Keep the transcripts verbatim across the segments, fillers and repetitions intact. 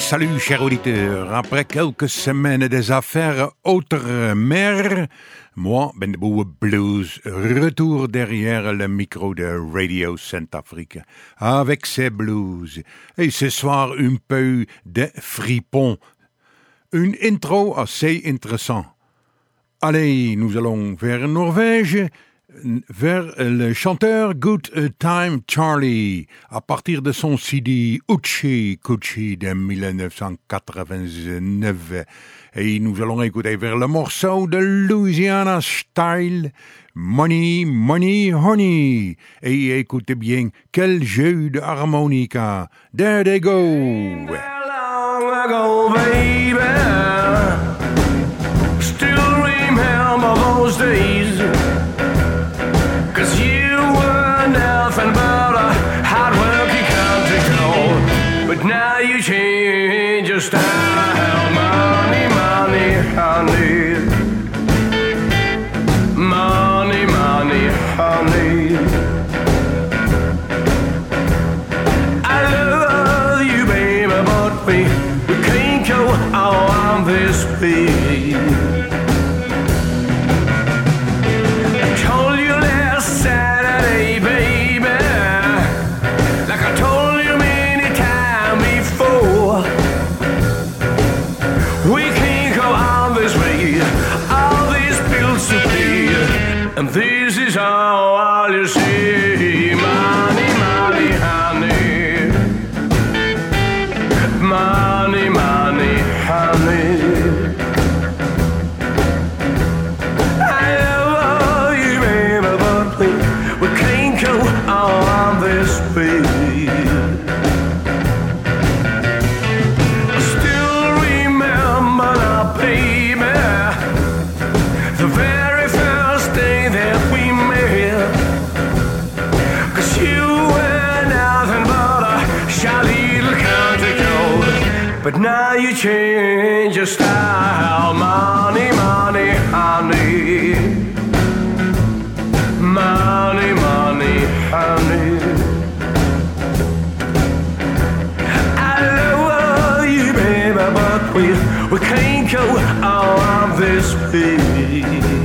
salut, chers auditeurs. Après quelques semaines des affaires outre-mer, moi, Ben de Boe Blues, retour derrière le micro de Radio Centrafrique, avec ses blues. Et ce soir, un peu de fripon. Une intro assez intéressante. Allez, nous allons vers Norvège, vers le chanteur Good Time Charlie, à partir de son C D Uchi Kuchi de dix-neuf cent quatre-vingt-neuf. Et nous allons écouter vers le morceau de Louisiana Style, Money, Money, Honey. Et écoutez bien, quel jeu de harmonica. There they go. Long ago, baby, still remember those days. Cause you were nothing but a hard-working country girl. But now you change your style. Money, money, honey. Money, money, honey. I love you, baby, but we, we can't go on this way. Saturday, baby, like I told you many times before, we can't go on this way, all these bills to pay, and this is all you see. Money, money, honey. Money, money, honey. We can't go on this way. I still remember now, baby, the very first day that we met. Cause you were nothing but a shy little country girl. But now you change your style. Money, money, honey. Money, money, honey. I love you, baby, but we, we can't go on this way.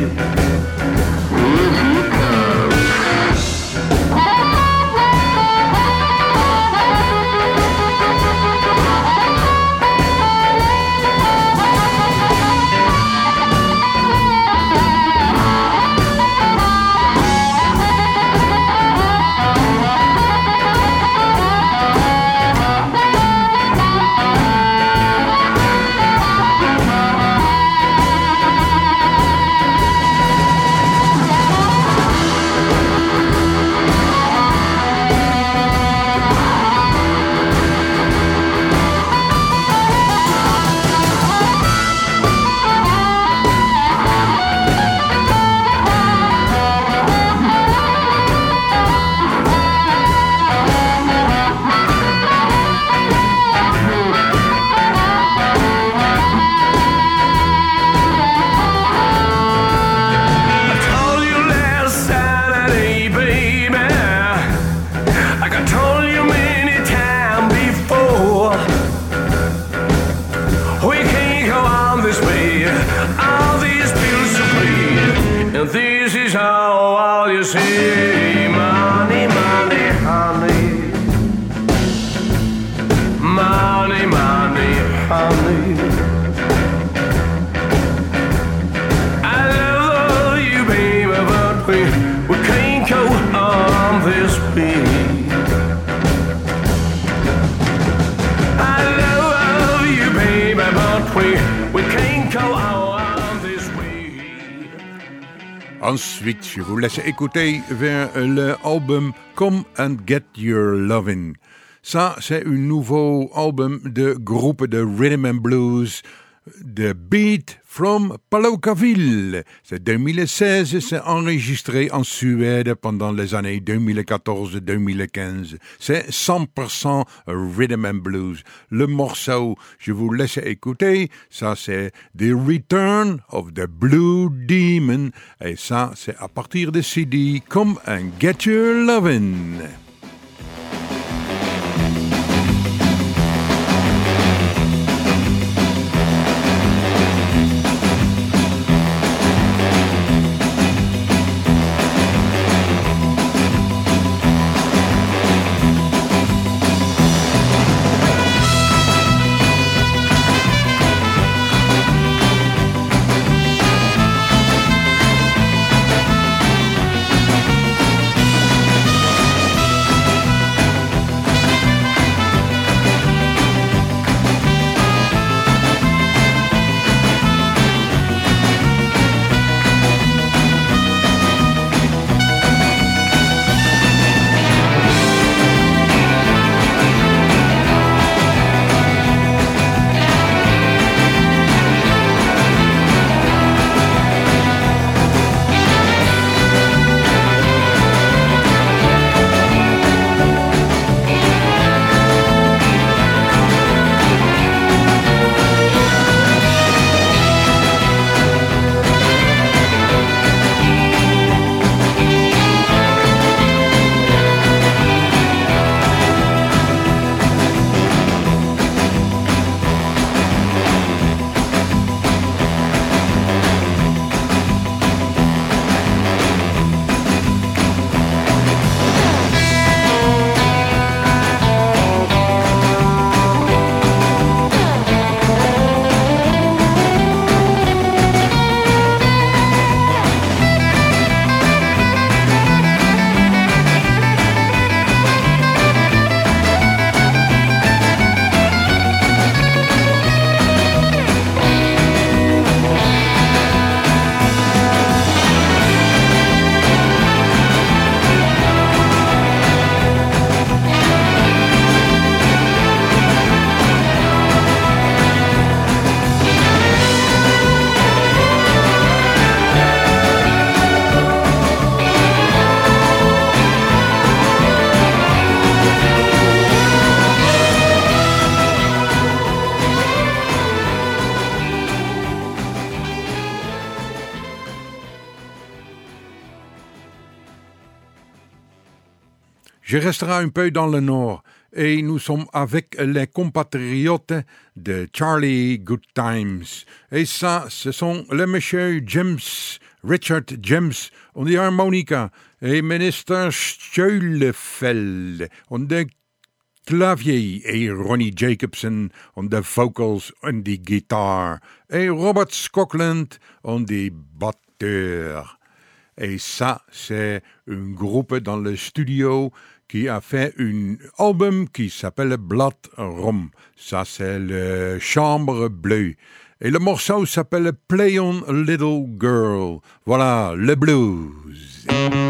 Ensuite, je vous laisse écouter vers l'album Come and Get Your Lovin'. Ça, c'est un nouveau album de groupe de rhythm and blues de Beat from Palookaville. C'est deux mille seize, c'est enregistré en Suède pendant les années deux mille quatorze deux mille quinze. C'est cent pour cent rhythm and blues. Le morceau, je vous laisse écouter, ça c'est The Return of the Blue Demon. Et ça, c'est à partir de C D Come and Get Your Lovin'. Je resterai un peu dans le nord et nous sommes avec les compatriotes de Charlie Goodtimes. Et ça, ce sont le monsieur James, Richard James, on die harmonica, et minister Scheulefeld, on de clavier, et Ronnie Jacobson, on de vocals, on die guitar, et Robert Skockland, on die batteur. Et ça, c'est un groupe dans le studio qui a fait un album qui s'appelle Blood Rum. Ça, c'est le Chambre Bleue. Et le morceau s'appelle Play on a Little Girl. Voilà, le blues.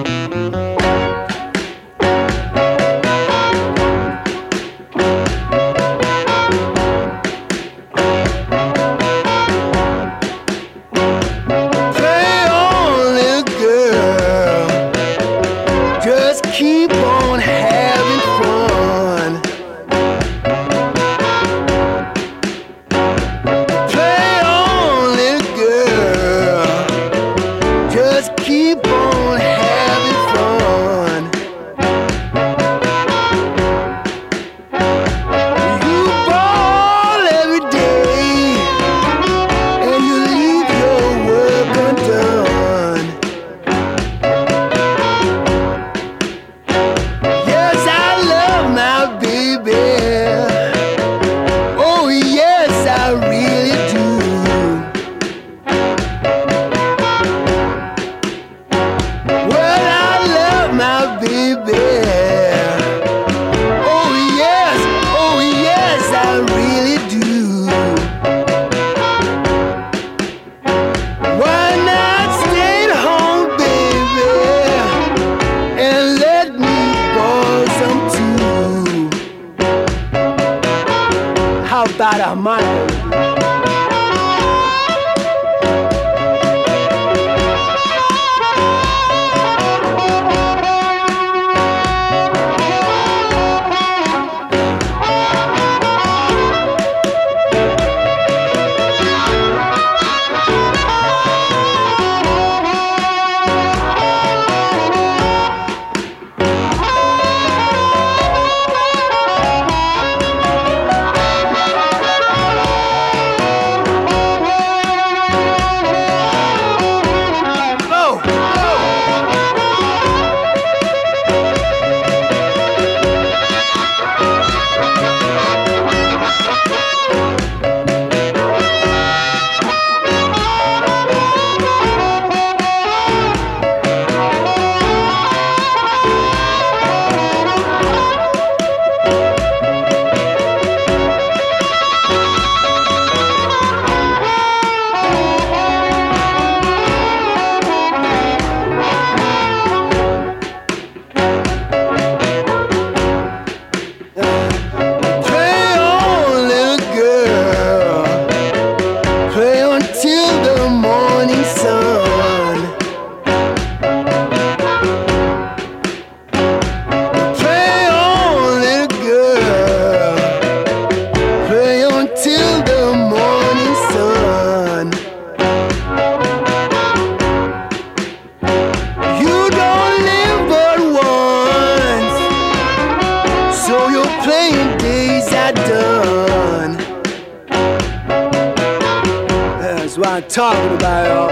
Talking about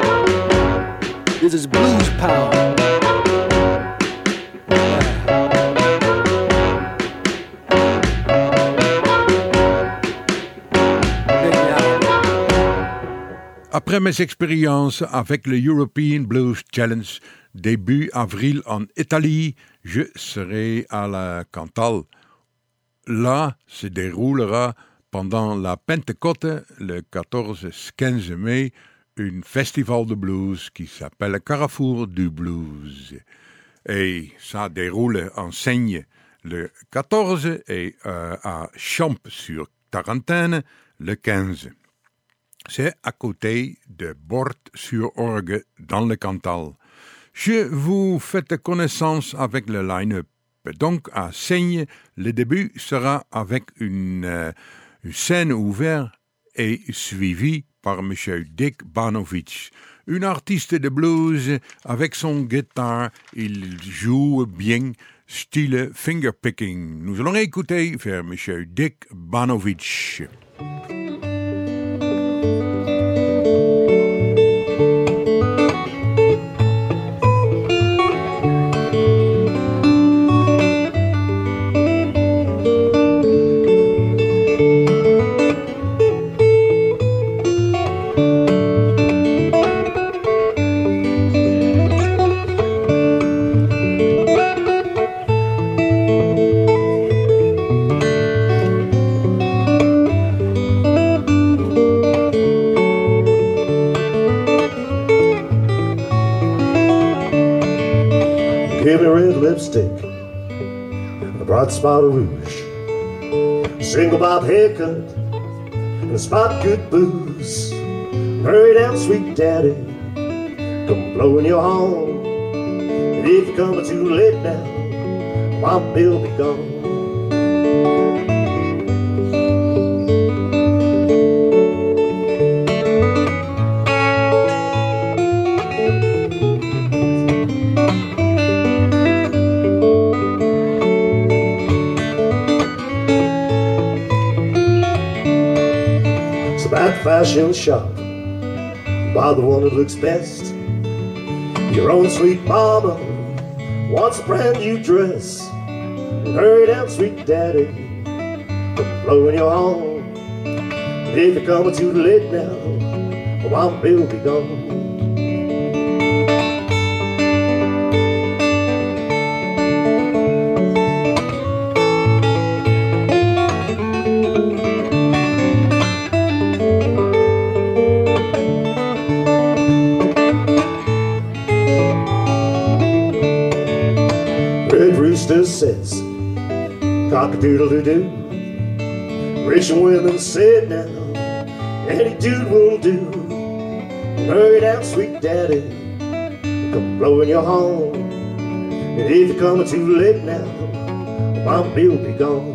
this is blues power. Après mes expériences avec le European Blues Challenge début avril en Italie, je serai à la Cantal. Là se déroulera pendant la Pentecôte, le quatorze quinze mai, un festival de blues qui s'appelle Carrefour du Blues. Et ça déroule en Seigne le quatorze et euh, à Champs-sur-Tarentaine le quinze. C'est à côté de Bort-sur-Orge dans le Cantal. Je vous fais connaissance avec le line-up. Donc à Seigne, le début sera avec une... Euh, Une scène ouverte et suivie par M. Dick Banovich, un artiste de blues avec son guitare. Il joue bien, style fingerpicking. Nous allons écouter faire Monsieur Dick Banovich. Give me red lipstick, a broad spot of rouge, single bob haircut, and a spot good booze. Hurry down, sweet daddy, come blowing your horn. And if you're coming too late now, my bill be gone. Fashion shop, buy the one that looks best. Your own sweet mama wants a brand new dress. And hurry down, sweet daddy, come blowing your horn. And if you're coming too late now, well, my bill be gone. Says cock-a-doodle-doo-doo. Rich women said now, any dude will do. Hurry down, sweet daddy, come blowing your horn. And if you're coming too late now, my bill be gone.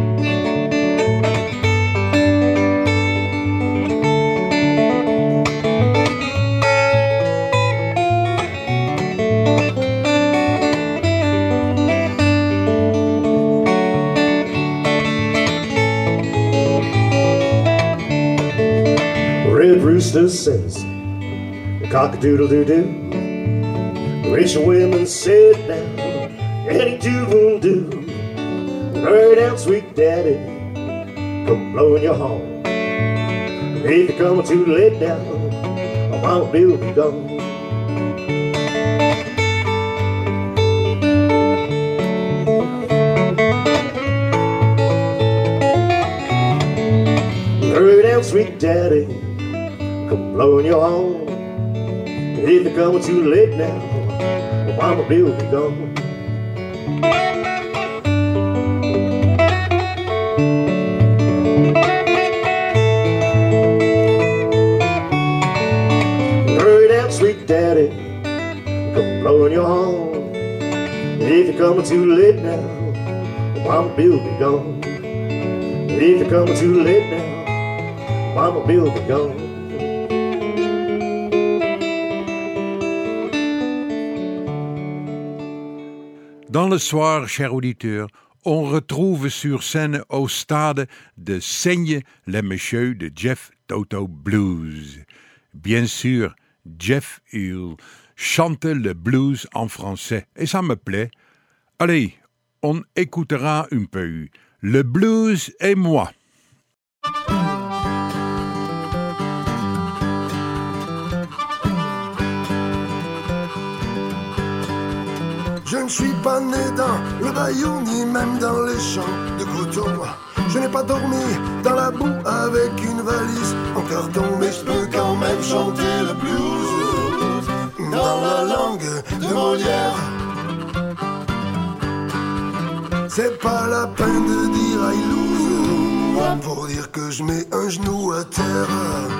Rooster says, cock-a-doodle-doo-doo. Rich women sit down, any dude will do. Hurry down, sweet daddy, come blowing your horn. And if you're coming too late now, my bill be gone. Hurry down, sweet daddy, come blowing your horn. And if you're coming too late now, well, my bill be gone. Hurry down, sweet daddy, come blowing your horn. And if you're coming too late now, well, my bill be gone. And if you're coming too late now, my bill be gone. Dans le soir, chers auditeurs, on retrouve sur scène au stade de Seigne le monsieur de Jeff Toto Blues. Bien sûr, Jeff, il chante le blues en français et ça me plaît. Allez, on écoutera un peu. Le blues et moi. Je ne suis pas né dans le bayou, ni même dans les champs de coton. Je n'ai pas dormi dans la boue avec une valise en carton, mais je peux quand même chanter le blues dans la langue de Molière. C'est pas la peine de dire I lose pour dire que je mets un genou à terre.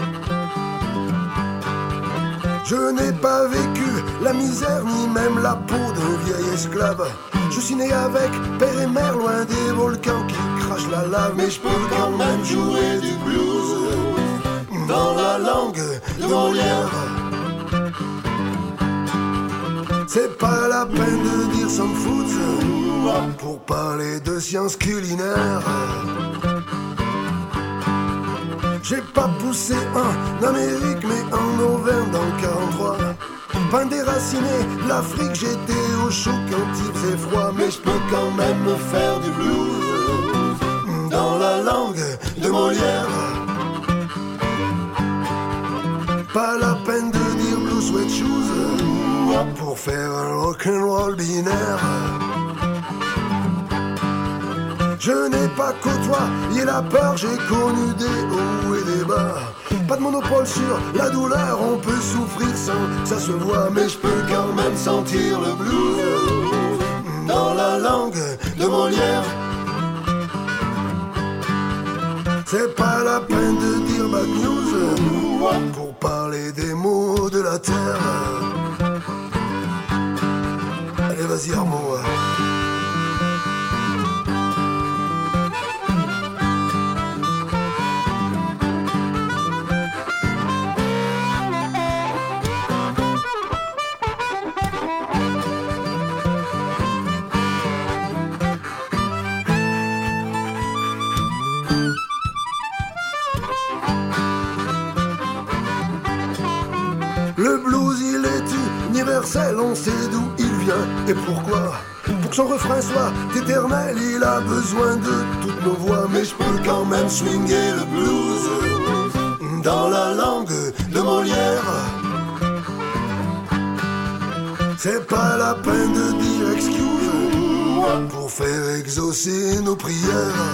Je n'ai pas vécu la misère ni même la peau d'un vieil esclave. Je suis né avec père et mère loin des volcans qui crachent la lave, mais je peux quand même jouer du blues dans la langue de Molière. C'est pas la peine de dire some foods pour parler de sciences culinaires. J'ai pas poussé en Amérique mais en Auvergne dans le quarante-trois. Pas déraciné l'Afrique, j'étais au chaud quand il faisait froid. Mais je peux quand même me faire du blues dans la langue de Molière. Pas la peine de dire blue sweat shoes pour faire un rock'n'roll binaire. Je n'ai pas côtoyé la peur, j'ai connu des hauts et des bas. Pas de monopole sur la douleur, on peut souffrir sans que ça se voit. Mais je peux quand même sentir le blues dans la langue de Molière. C'est pas la peine de dire bad news pour parler des maux de la terre. Allez vas-y Armand. Le blues il est universel, on sait d'où il vient et pourquoi. Pour que son refrain soit éternel, il a besoin de toutes nos voix. Mais je peux quand même swinguer le blues dans la langue de Molière. C'est pas la peine de dire excuse pour faire exaucer nos prières.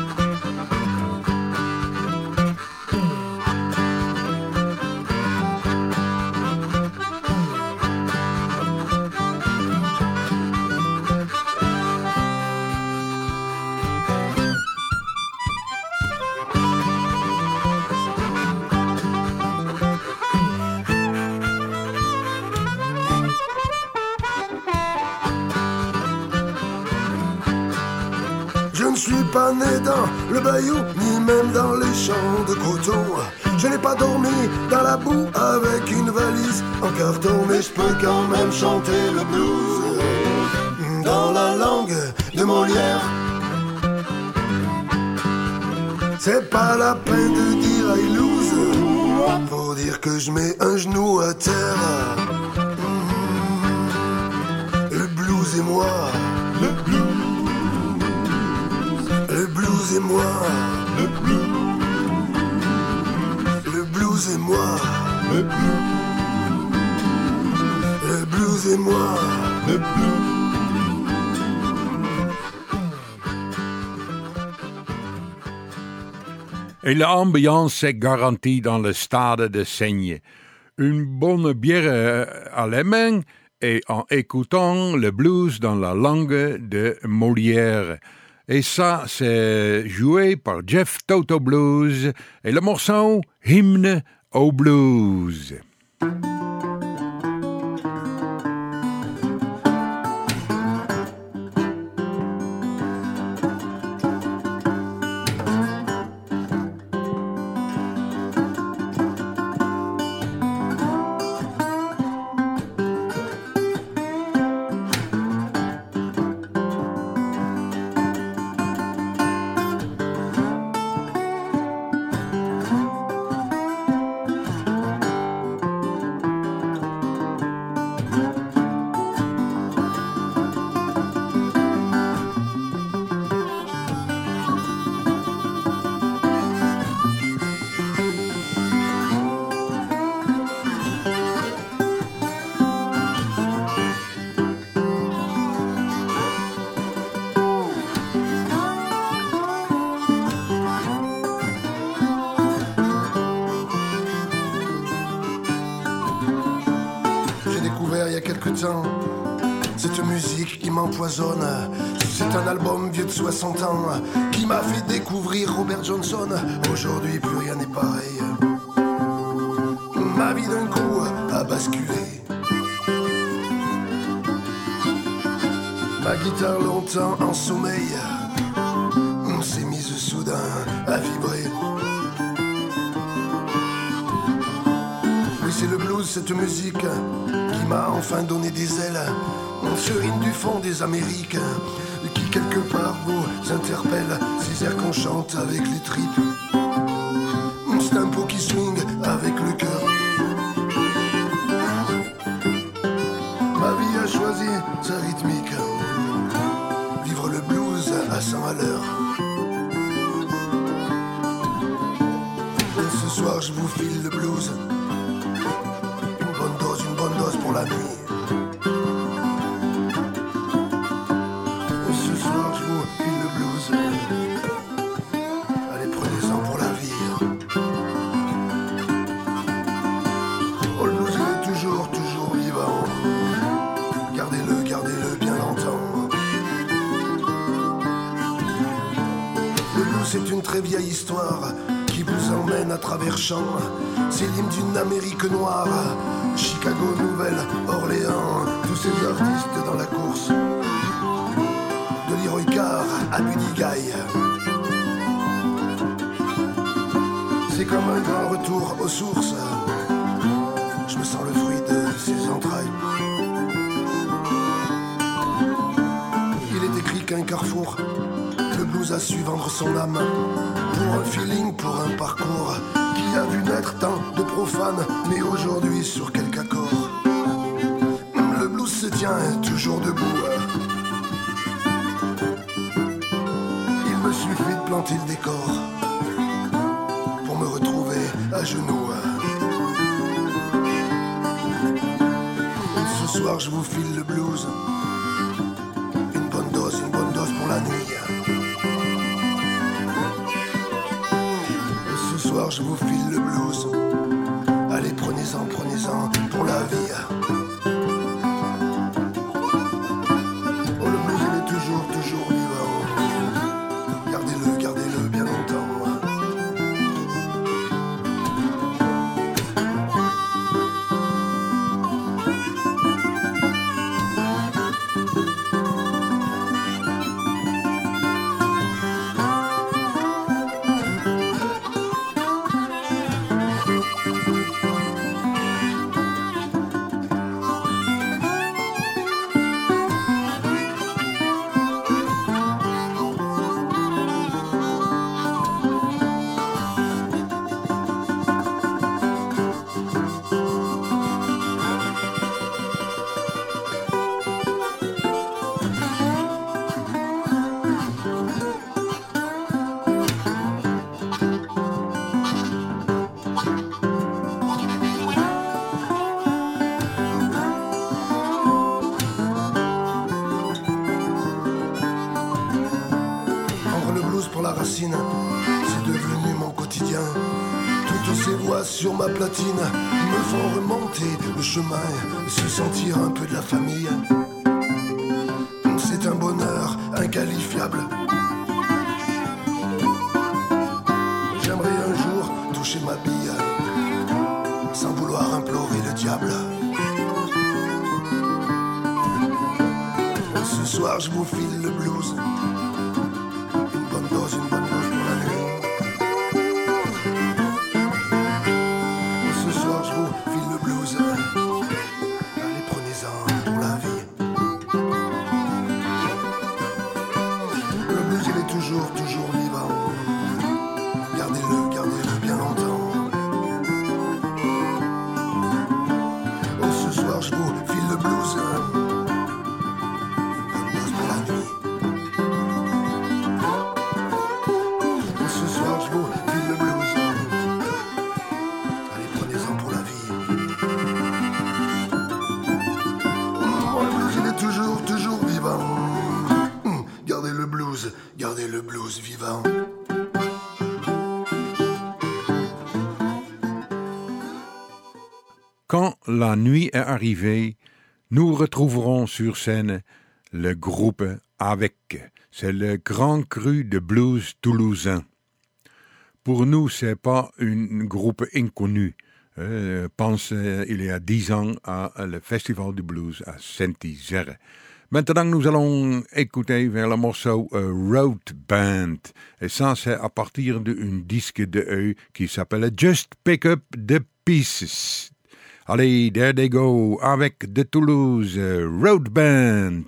Je ne suis pas né dans le bayou, ni même dans les champs de coton. Je n'ai pas dormi dans la boue avec une valise en carton. Mais je peux quand même chanter le blues dans la langue de Molière. C'est pas la peine de dire I lose pour dire que je mets un genou à terre. Le blues et moi, le blues. Le blues et moi, le blues. Le blues et moi, le blues. Le blues et moi, le blues. Et l'ambiance est garantie dans le stade de Seigne. Une bonne bière à la main et en écoutant le blues dans la langue de Molière. Et ça, c'est joué par Jeff Toto Blues et le morceau Hymne au Blues. Cette musique qui m'empoisonne, c'est un album vieux de soixante ans qui m'a fait découvrir Robert Johnson. Aujourd'hui plus rien n'est pareil. Ma vie d'un coup a basculé. Ma guitare longtemps en sommeil s'est mise soudain à vibrer. Oui, c'est le blues blues, cette musique qui m'a enfin donné des ailes, sur une du fond des Amériques, qui quelque part vous interpelle, ces airs qu'on chante avec les tripes. C'est un pot qui swing avec le cœur. Ma vie a choisi sa rythmique, vivre le blues à cent à l'heure. Ce soir je vous file le blues, une bonne dose, une bonne dose pour la nuit. Ce soir je vous file le blues, allez prenez-en pour la vie. Oh le blues il est toujours, toujours vivant, gardez-le, gardez-le bien longtemps. Le blues c'est une très vieille histoire qui vous emmène à travers champs. C'est l'hymne d'une Amérique noire, Chicago, Nouvelle-Orléans, tous ces artistes dans la course, de Leroy Carr à Buddy Guy. C'est comme un grand retour aux sources, je me sens le fruit de ses entrailles. Il est écrit qu'un carrefour, le blues a su vendre son âme, pour un feeling, pour un parcours qui a vu naître tant de profanes, mais aujourd'hui sur quelques accords, le blues se tient toujours debout. Il me suffit de planter le décor pour me retrouver à genoux. Ce soir je vous file le blues, une bonne dose, une bonne dose pour la nuit. Ce soir je vous file le blues, allez prenez-en, prenez-en pour la vie. Oh le blues il est toujours, toujours vivant, gardez-le, gardez-le bien longtemps. C'est devenu mon quotidien. Toutes ces voix sur ma platine me font remonter le chemin, se sentir un peu de la famille. C'est un bonheur inqualifiable. J'aimerais un jour toucher ma bille sans vouloir implorer le diable. Ce soir je vous file le blues, une bonne dose, une bonne dose pour la nuit. Ce soir je vous file le blues, allez prenez-en pour la vie. Le blues il est toujours, toujours vivant, gardez-le, gardez-le bien longtemps. Oh ce soir je vous file le blues, gardez le blues vivant. Quand la nuit est arrivée, nous retrouverons sur scène le groupe Avec. C'est le grand cru de blues toulousain. Pour nous, c'est pas un groupe inconnu. Euh, pense euh, il y a dix ans à, à le Festival du Blues à Saint-Isère. Maintenant, nous allons écouter vers le morceau euh, Road Band. Et ça, c'est à partir d'un disque de eux qui s'appelle Just Pick Up the Pieces. Allez, there they go, avec de Toulouse, Road Band.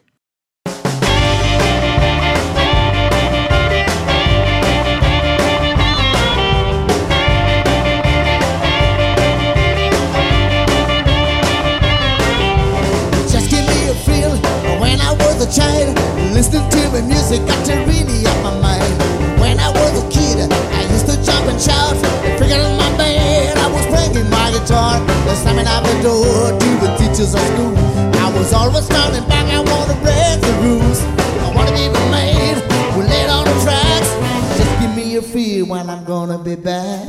Just give me a feel when I was a child, listening to my music got to really up my mind. When I was a kid, I used to jump and shout, figuring in my bed, I was playing my guitar, slamming out the door to the teachers of school. I was always turning back, I want to break the rules. I want to be the man who laid on the tracks. Just give me a feel when I'm gonna be back.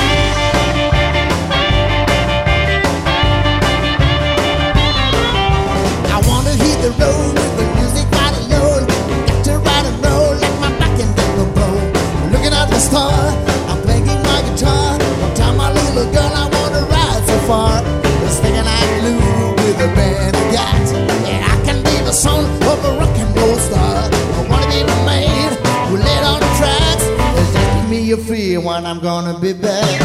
I wanna hit the road with the music right alone. Got to ride and roll like my back and then the bone. Looking at the star, I'm playing my guitar. One time my little girl, I wanna ride so far. Was thinking I glue with the band I got. Yeah, I can be the son of a rock and roll star. I wanna be the man who laid on the tracks. Just give me a feel when I'm gonna be back.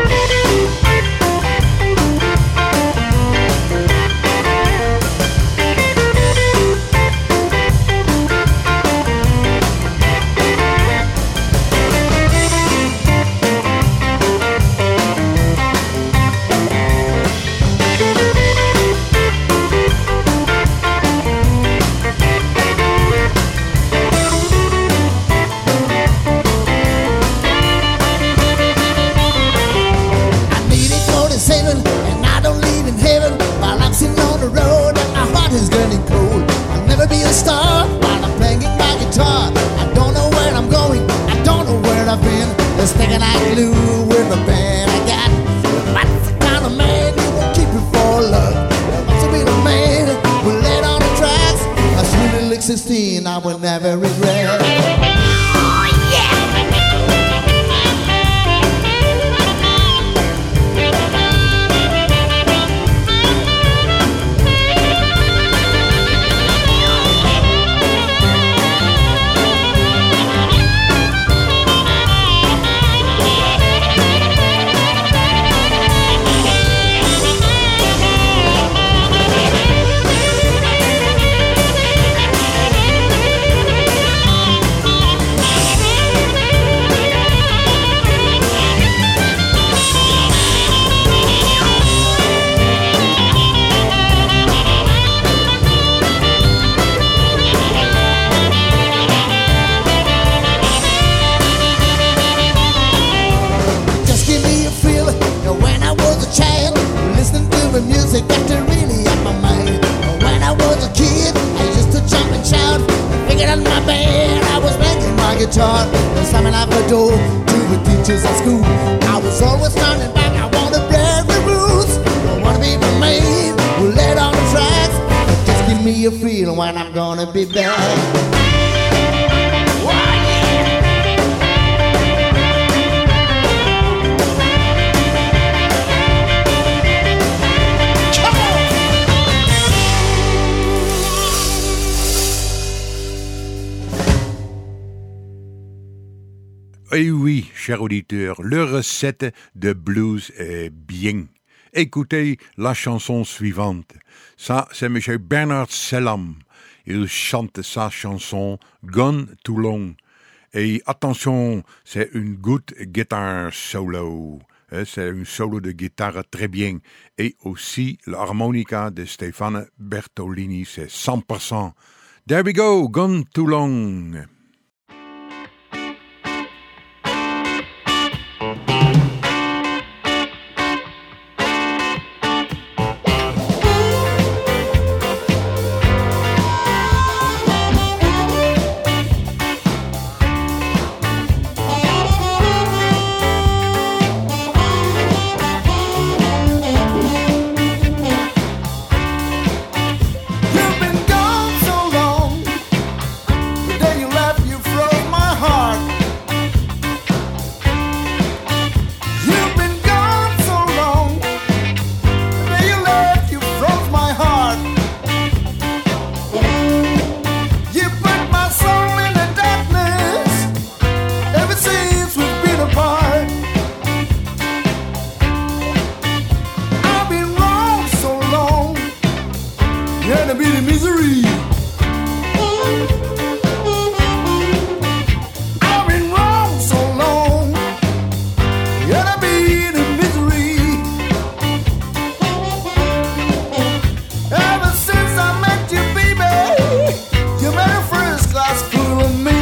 Thinking I glue with the band I got. That's the kind of man you will keep it for love. I want to be the man who laid on the tracks. I should have looked sixteen, I would never regret. Oh yeah! Music got to really up my mind. When I was a kid, I used to jump and shout. Figured out my band, I was playing my guitar, slamming out the door to the teachers at school. I was always turning back, I want to break the rules. I want to be the man who laid on the tracks. Just give me a feel when I'm gonna be back. Et oui, chers auditeurs, le recette de blues est bien. Écoutez la chanson suivante. Ça, c'est monsieur Bernard Selam. Il chante sa chanson Gone Too Long. Et attention, c'est une good guitar solo. C'est un solo de guitare très bien. Et aussi l'harmonica de Stefano Bertolini, c'est cent pour cent. There we go, Gone Too Long. You've been gone so long. The day you left gonna be the misery. I've been wrong so long, gonna be the misery. Ever since I met you, baby, you made a first class fool of me.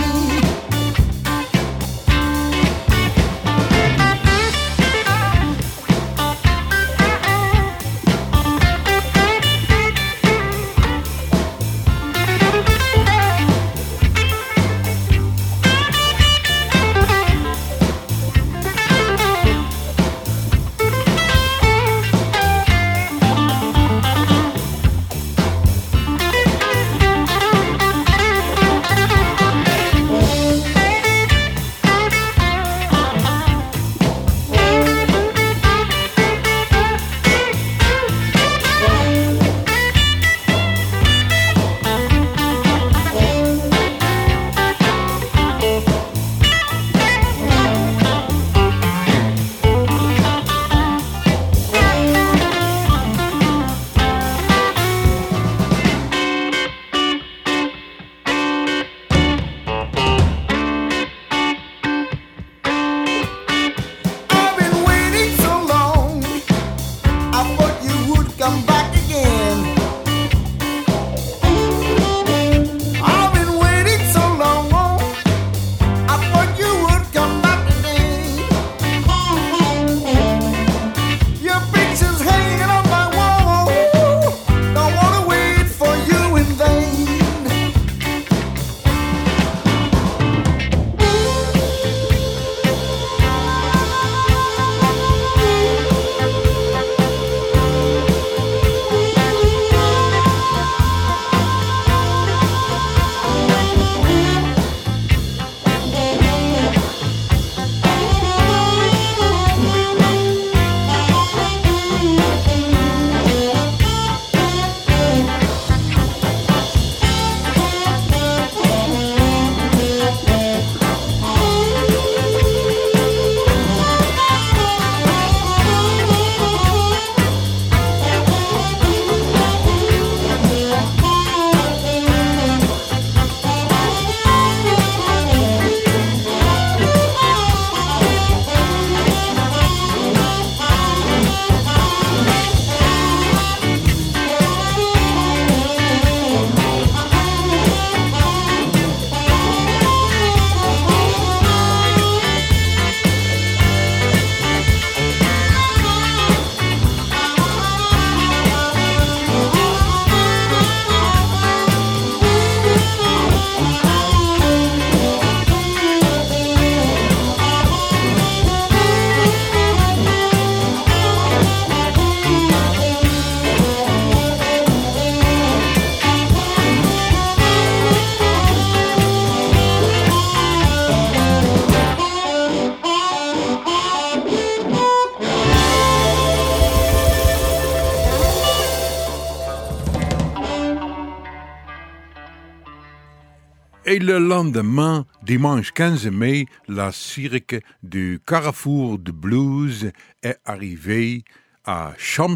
Et le lendemain, dimanche quinze mai, la cirque du Carrefour du Blues est arrivée à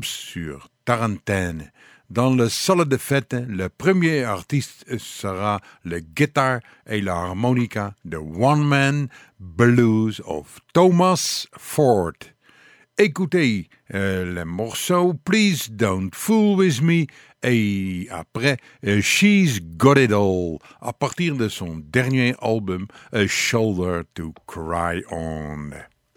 Champs-sur-Tarentaine. Dans le salle de fête, le premier artiste sera le guitare et l'harmonica de One Man Blues of Thomas Ford. Écoutez euh, le morceau Please Don't Fool With Me et après uh, She's Got It All à partir de son dernier album A Shoulder to Cry On.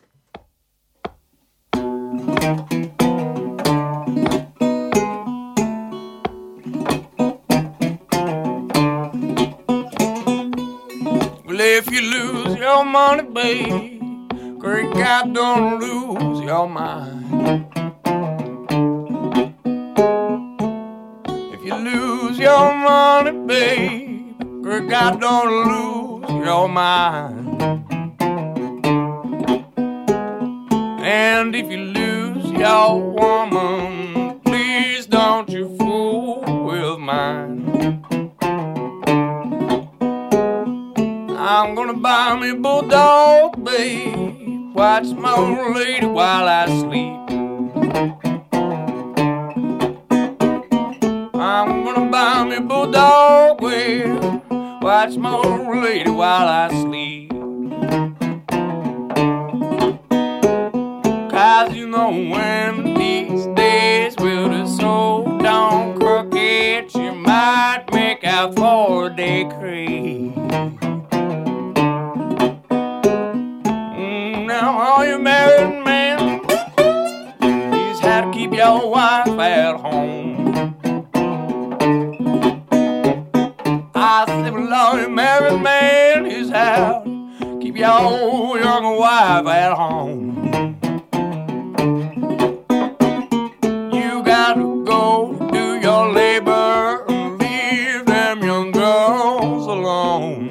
Well, if you lose your money, babe, great God, don't lose your mind. Lose your money, babe. Good God, don't lose your mind. And if you lose your woman, please don't you fool with mine. I'm gonna buy me a bulldog, babe. Watch my old lady while I sleep. I'm gonna buy me a bulldog with watch my old lady while I sleep. Cause you know when these days will be so down crooked, you might make out for a day creep. Mm, now all you married men, you have to keep your wife at home. I said, well, all you married men, you have to keep your young wife at home. Gotta go do your labor and leave them young girls alone.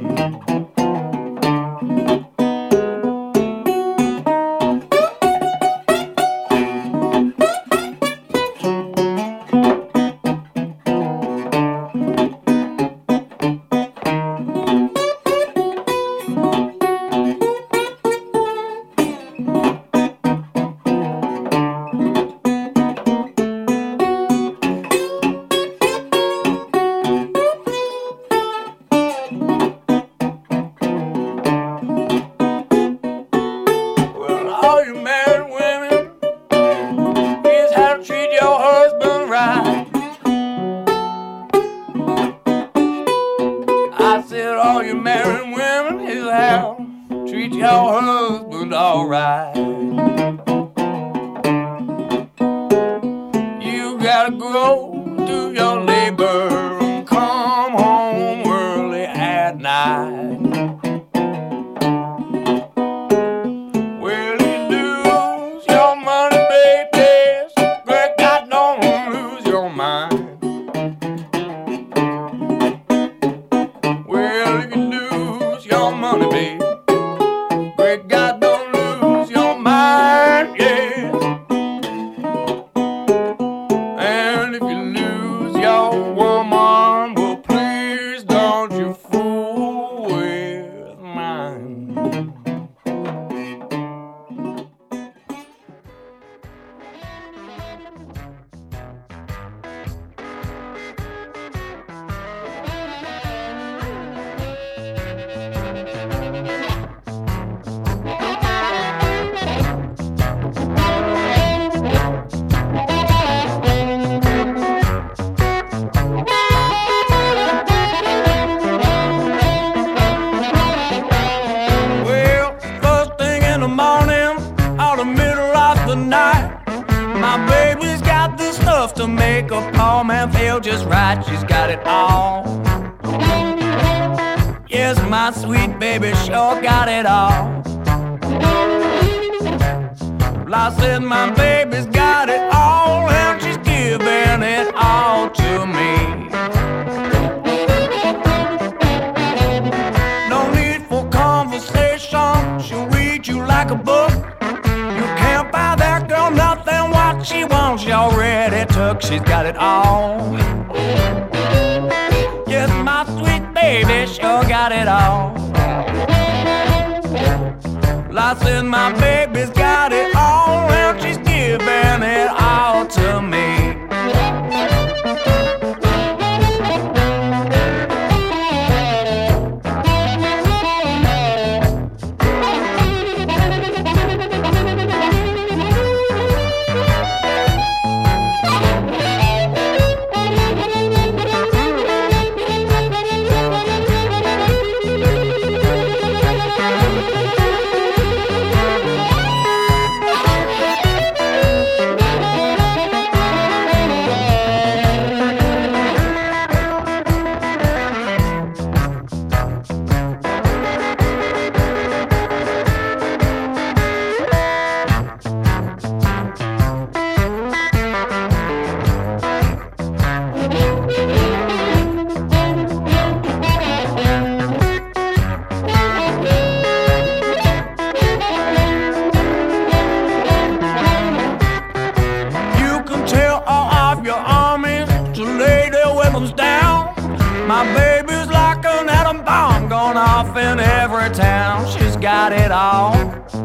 My baby's like an atom bomb going off in every town. She's got it all.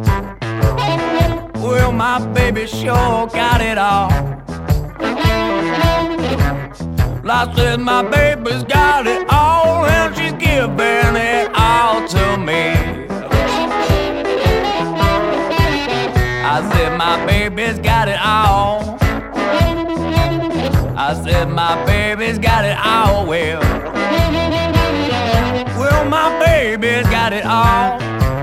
Well, my baby sure got it all. I said my baby's got it all and she's giving it all to me. I said my baby's got it all. I said my baby's got it all. Well, well my baby's got it all.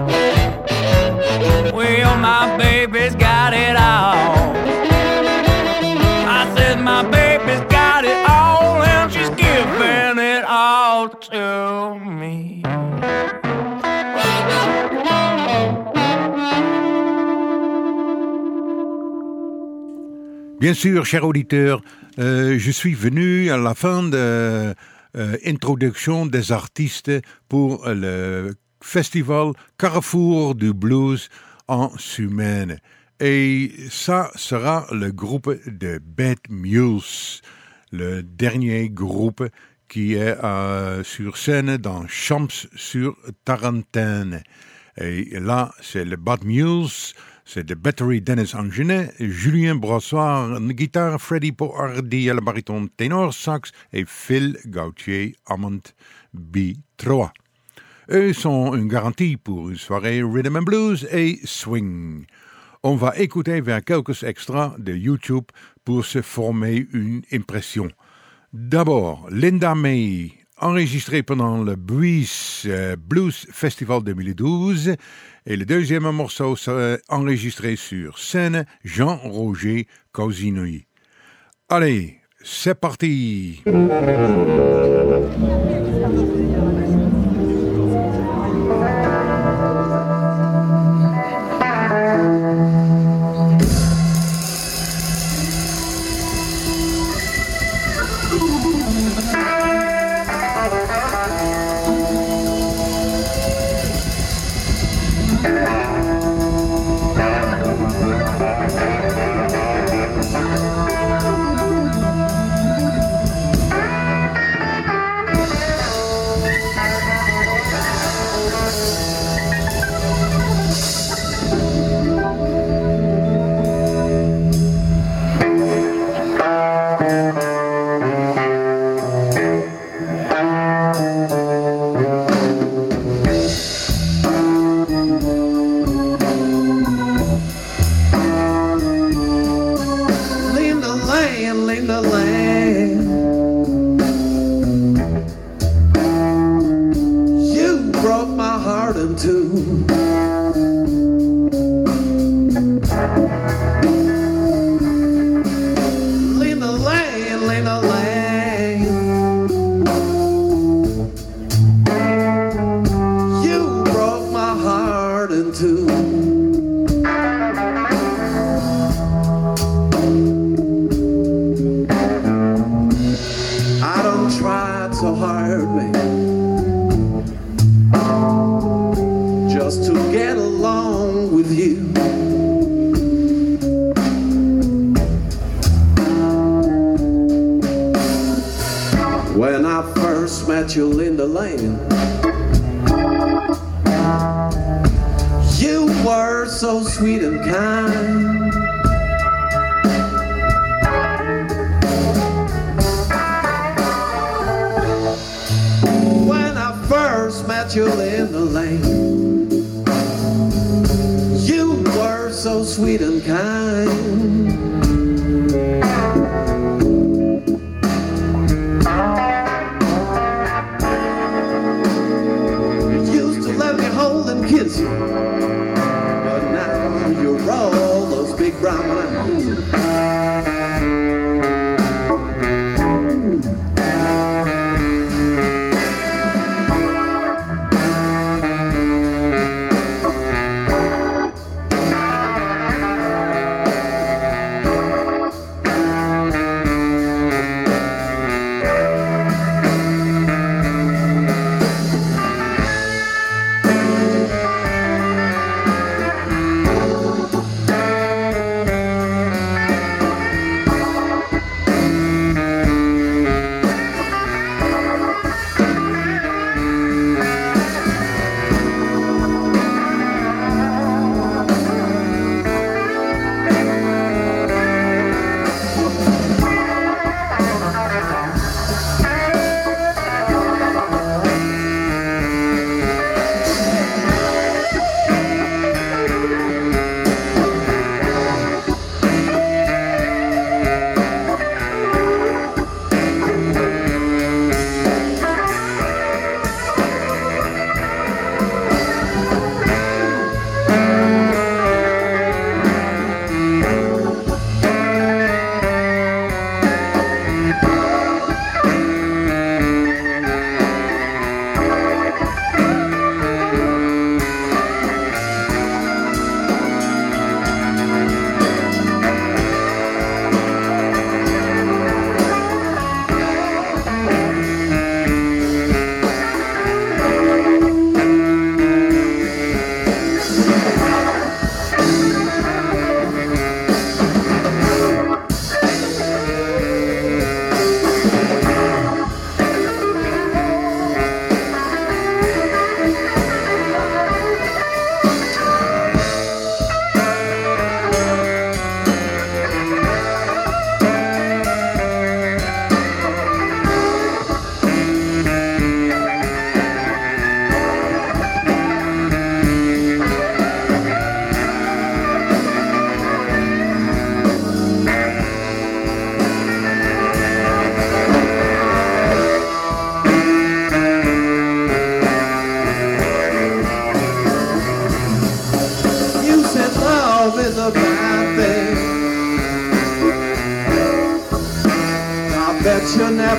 Well my baby's got it all. I said my baby's got it all and she's giving it all to me. Bien sûr, chers auditeurs, euh, je suis venu à la fin de euh, introduction des artistes pour le festival Carrefour du Blues en semaine. Et ça sera le groupe de Bad Mules, le dernier groupe qui est euh, sur scène dans Champs-sur-Tarentaine. Et là, c'est le Bad Mules, c'est de batterie Dennis Angenet, Julien Brossoir, guitare, Freddy Pohardy à la baryton ténor sax et Phil Gauthier Hammond B trois. Eux sont une garantie pour une soirée rhythm and blues et swing. On va écouter vers quelques extras de YouTube pour se former une impression. D'abord, Linda May, enregistrée pendant le Bruce euh, Blues Festival deux mille douze, et le deuxième morceau sera enregistré sur scène, Jean-Roger Cousinouille. Allez, c'est parti! You, Linda Lane. You were so sweet and kind. When I first met you, Linda Lane, you were so sweet and kind. Kiss you, but now you roll those big brown eyes.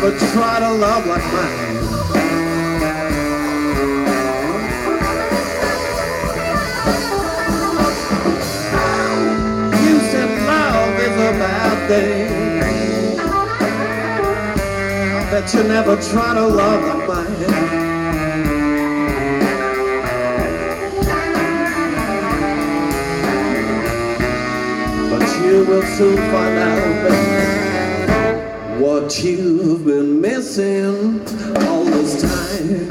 never tried a love like mine. You said love is a bad thing. I bet you never tried a love like mine. You will soon find out, baby, what you've been missing all this time.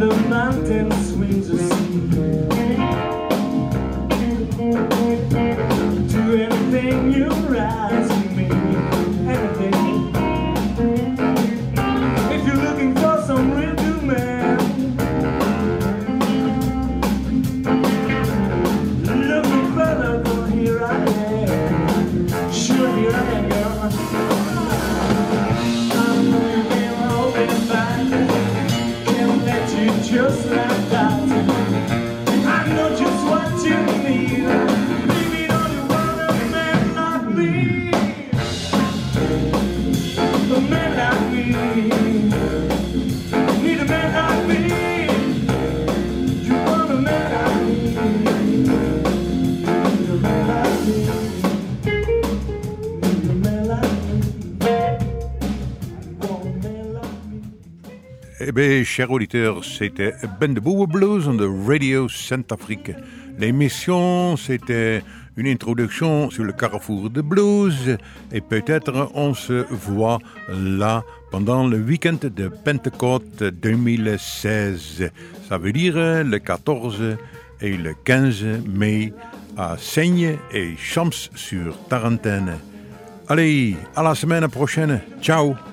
the mountain swings a sea. Do anything you ask me, anything. If you're looking for some real good man, look no further, for here I am. Sure, here I am, girl. I'm moving, hoping back. Can't let you just like that. I know just what you need. Baby, don't you want a man like me? A man like me. Need a man like me. You want a man like me. Need a man like me. Need a man like me. Want a man like me. Eh bien, chers auditeurs, c'était Ben de Boer Blues on the Radio Centrafrique. L'émission, c'était une introduction sur le carrefour de blues et peut-être on se voit là pendant le week-end de Pentecôte deux mille seize. Ça veut dire le quatorze et le quinze mai à Seigne et Champs sur Tarentaine. Allez, à la semaine prochaine. Ciao!